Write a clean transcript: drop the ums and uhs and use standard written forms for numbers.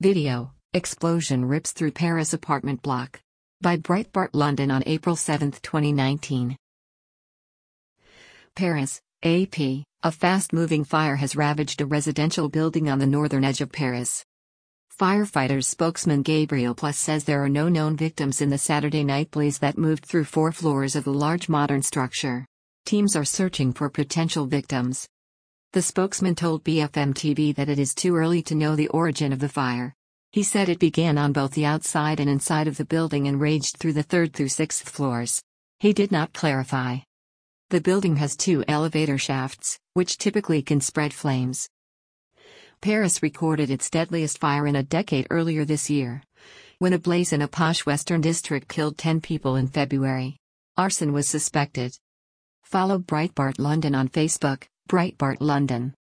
Video: Explosion rips through Paris apartment block. By Breitbart London on April 7, 2019. Paris, AP. A fast-moving fire has ravaged a residential building on the northern edge of Paris. Firefighters spokesman Gabriel Plus says there are no known victims in the Saturday night blaze that moved through 4 floors of the large modern structure. Teams are searching for potential victims. The spokesman told BFM TV that it is too early to know the origin of the fire. He said it began on both the outside and inside of the building and raged through the 3rd through 6th floors. He did not clarify. The building has 2 elevator shafts, which typically can spread flames. Paris recorded its deadliest fire in a decade earlier this year, when a blaze in a posh western district killed 10 people in February. Arson was suspected. Follow Breitbart London on Facebook, Breitbart London.